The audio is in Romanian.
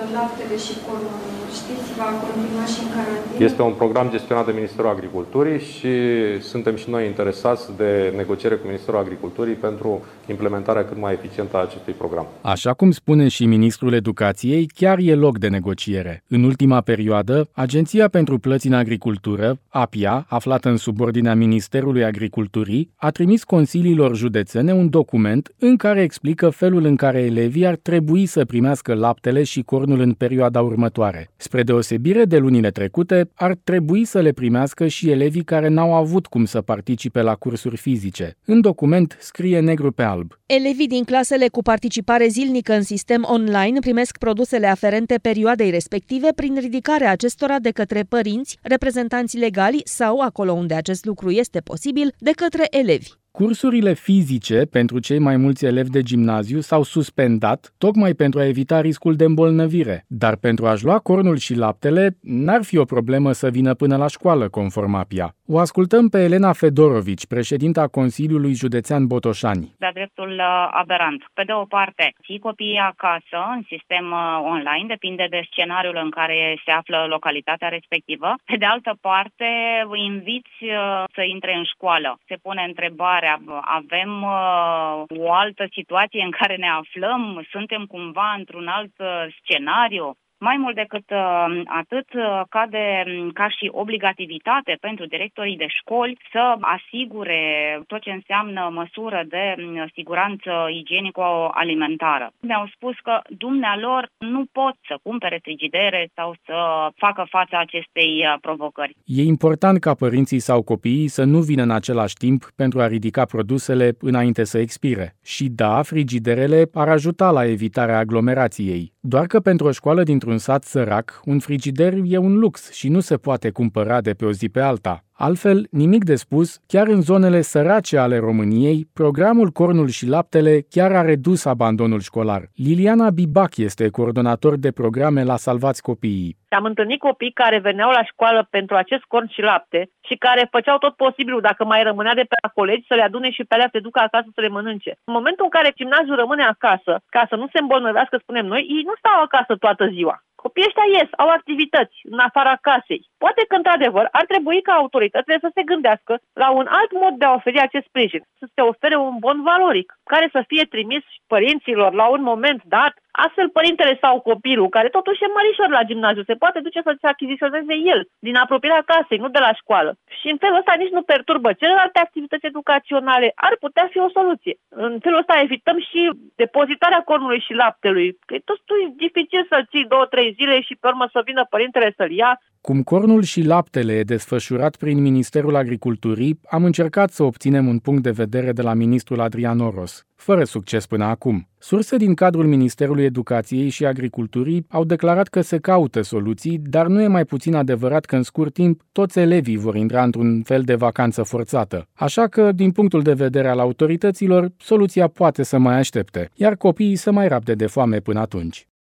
laptele și cornul, știți, va continua și în carantină? Este un program gestionat de Ministerul Agriculturii și suntem și noi interesați de negociere cu Ministerul Agriculturii pentru implementarea cât mai eficientă a acestui program. Așa cum spune și Ministrul Educației, chiar e loc de negociere. În ultima perioadă, Agenția pentru Plăți în Agricultură, APIA, aflată în subordinea Ministerului Agriculturii, a trimis consiliilor județene un document în care explică felul în care elevii ar trebui să primească laptele și cornul în perioada următoare. Spre deosebire de lunile trecute, ar trebui să le primească și elevii care n-au avut cum să participe la cursuri fizice. În document scrie negru pe alb. Elevii din clasele cu participare zilnică în sistem online primesc produsele aferente perioadei respective prin ridicarea acestora de către părinți, reprezentanți legali sau, acolo unde acest lucru este posibil, de către elevi. Cursurile fizice pentru cei mai mulți elevi de gimnaziu s-au suspendat tocmai pentru a evita riscul de îmbolnăvire, dar pentru a-și lua cornul și laptele n-ar fi o problemă să vină până la școală, conform APIA. O ascultăm pe Elena Fedorovici, președinta Consiliului Județean Botoșani. De-a dreptul aberant. Pe de o parte, ții copiii acasă, în sistem online, depinde de scenariul în care se află localitatea respectivă. Pe de altă parte, inviți să intre în școală. Se pune întrebarea, avem o altă situație în care ne aflăm? Suntem cumva într-un alt scenariu? Mai mult decât atât, cade ca și obligativitate pentru directorii de școli să asigure tot ce înseamnă măsură de siguranță igienico-alimentară. Mi-au spus că dumnealor nu pot să cumpere frigidere sau să facă față acestei provocări. E important ca părinții sau copiii să nu vină în același timp pentru a ridica produsele înainte să expire. Și da, frigiderele ar ajuta la evitarea aglomerației. Doar că pentru o școală dintr-un sat sărac, un frigider e un lux și nu se poate cumpăra de pe o zi pe alta. Altfel, nimic de spus, chiar în zonele sărace ale României, programul Cornul și Laptele chiar a redus abandonul școlar. Liliana Bibac este coordonator de programe la Salvați Copiii. Am întâlnit copii care veneau la școală pentru acest corn și lapte și care făceau tot posibilul, dacă mai rămânea de pe la colegi, să le adune și pe alea să le ducă acasă să le mănânce. În momentul în care gimnaziul rămâne acasă, ca să nu se îmbolnăvească, spunem noi, ei nu stau acasă toată ziua. Copiii ăștia ies, au activități în afara casei. Poate că, într-adevăr, ar trebui ca autoritățile să se gândească la un alt mod de a oferi acest sprijin, să se ofere un bon valoric, care să fie trimis părinților la un moment dat. Astfel, părintele sau copilul, care totuși e mărișor la gimnaziu, se poate duce să-ți achiziționeze el, din apropierea casei, nu de la școală. Și în felul ăsta nici nu perturbă celelalte activități educaționale. Ar putea fi o soluție. În felul ăsta evităm și depozitarea cornului și laptelui. Că e tot dificil să-l ții 2-3 zile și pe urmă să vină părintele să-l ia. Cum cornul și laptele e desfășurat prin Ministerul Agriculturii, am încercat să obținem un punct de vedere de la ministrul Adrian Oros, fără succes până acum. Surse din cadrul Ministerului Educației și Agriculturii au declarat că se caută soluții, dar nu e mai puțin adevărat că în scurt timp toți elevii vor intra într-un fel de vacanță forțată. Așa că, din punctul de vedere al autorităților, soluția poate să mai aștepte, iar copiii să mai rabde de foame până atunci.